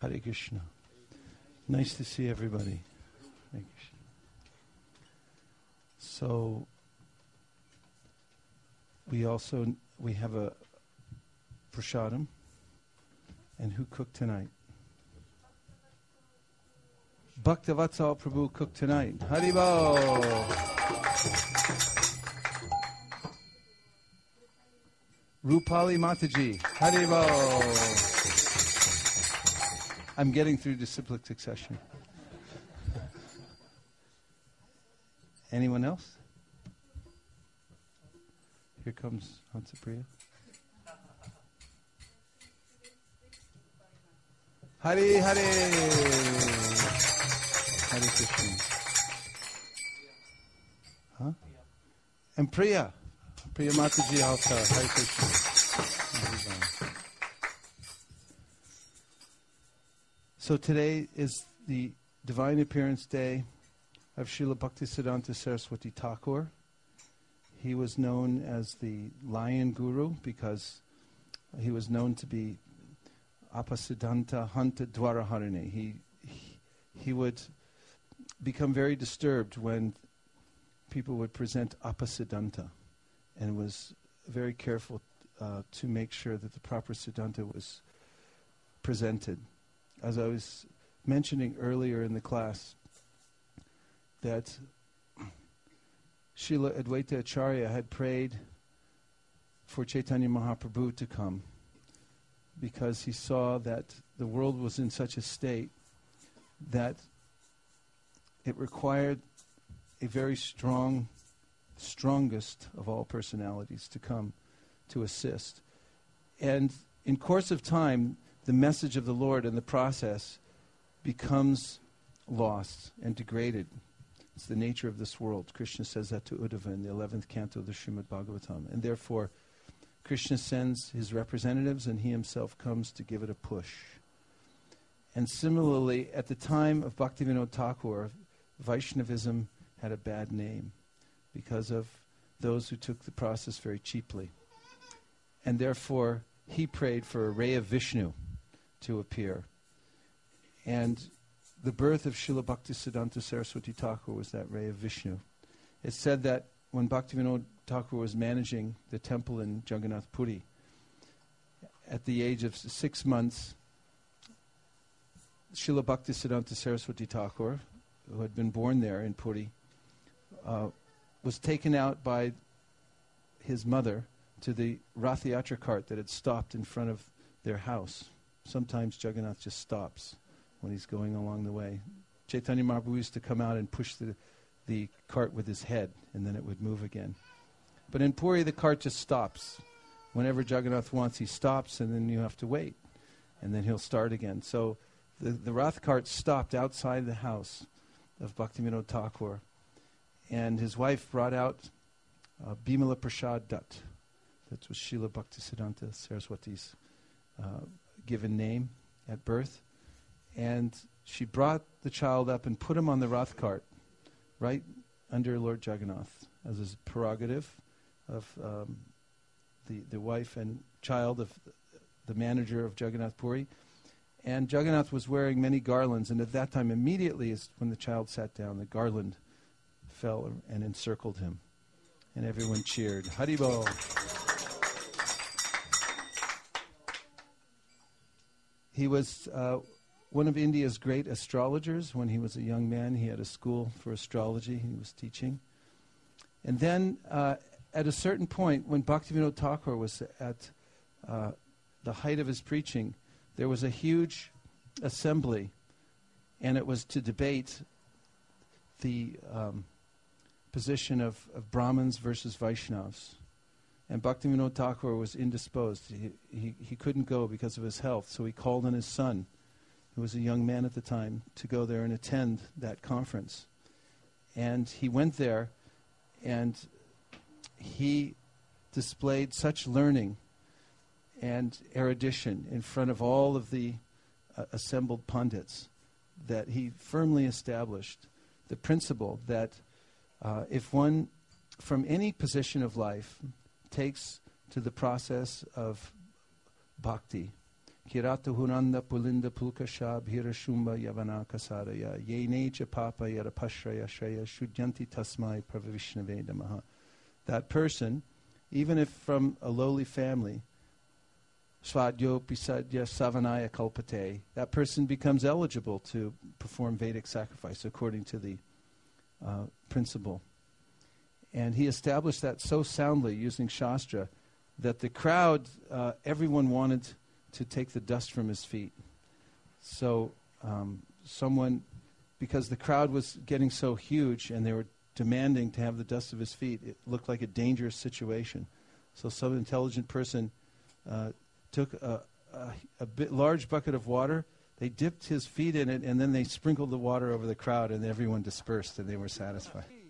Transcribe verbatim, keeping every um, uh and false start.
Hare Krishna. Nice to see everybody. Hare Krishna. So, we also, we have a prasadam. And who cooked tonight? Bhaktavatsal Prabhu cooked tonight. Haribol! Rupali Mataji. Haribol! I'm getting through disciplic succession. Anyone else? Here comes Hansapriya. Hare Hare. Hare Krishna. Huh? And Priya. Priya Mataji also. Hare Krishna. So today is the Divine Appearance Day of Srila Bhaktisiddhanta Saraswati Thakur. He was known as the Lion Guru because he was known to be Apasiddhanta Hanta Dwaraharane. He, he he would become very disturbed when people would present Apasiddhanta, and was very careful uh, to make sure that the proper Siddhanta was presented. As I was mentioning earlier in the class, that Srila Advaita Acharya had prayed for Chaitanya Mahaprabhu to come because he saw that the world was in such a state that it required a very strong, strongest of all personalities to come to assist. And in course of time, the message of the Lord in the process becomes lost and degraded. It's the nature of this world. Krishna says that to Uddhava in the eleventh canto of the Srimad Bhagavatam. And therefore, Krishna sends his representatives and he himself comes to give it a push. And similarly, at the time of Bhaktivinoda Thakur, Vaishnavism had a bad name because of those who took the process very cheaply. And therefore, he prayed for a ray of Vishnu to appear. And the birth of Srila Bhaktisiddhanta Saraswati Thakur was that ray of Vishnu. It's said that when Bhaktivinoda Thakur was managing the temple in Jagannath Puri, at the age of six months, Srila Bhaktisiddhanta Saraswati Thakur, who had been born there in Puri, uh, was taken out by his mother to the Rath Yatra cart that had stopped in front of their house. Sometimes Jagannath just stops when he's going along the way. Chaitanya Mahaprabhu used to come out and push the, the cart with his head, and then it would move again. But in Puri, the cart just stops. Whenever Jagannath wants, he stops, and then you have to wait. And then he'll start again. So the, the Rath cart stopped outside the house of Bhaktivinoda Thakur. And his wife brought out uh, Bimala Prasad Dutt. That was Srila Bhaktisiddhanta Saraswati's uh, given name at birth. And she brought the child up and put him on the Rath cart, right under Lord Jagannath, as his prerogative of um, the, the wife and child of the manager of Jagannath Puri. And Jagannath was wearing many garlands, and at that time, immediately as when the child sat down, the garland fell and encircled him. And everyone cheered. Haribol. He was uh, one of India's great astrologers. When he was a young man, he had a school for astrology he was teaching. And then uh, at a certain point, when Bhaktivinoda Thakur was at uh, the height of his preaching, there was a huge assembly, and it was to debate the um, position of, of Brahmins versus Vaishnavas. And Bhaktivinoda Thakur was indisposed. He, he, he couldn't go because of his health, so he called on his son, who was a young man at the time, to go there and attend that conference. And he went there, and he displayed such learning and erudition in front of all of the uh, assembled pundits that he firmly established the principle that uh, if one, from any position of life, takes to the process of bhakti, Kirata Hunanda Pulinda Pulkashab Hirashumba Yavana Kasaraya Yene Papa Yarapashraya Shraya Shudyanti Tasmai Pravishnave Namaha. That person, even if from a lowly family, Svadyo Pisadya Savanaya Kalpate, that person becomes eligible to perform Vedic sacrifice according to the uh, principle. And he established that so soundly using Shastra that the crowd, uh, everyone wanted to take the dust from his feet. So um, someone, because the crowd was getting so huge and they were demanding to have the dust of his feet, it looked like a dangerous situation. So some intelligent person uh, took a, a, a bit large bucket of water, they dipped his feet in it, and then they sprinkled the water over the crowd, and everyone dispersed, and they were satisfied.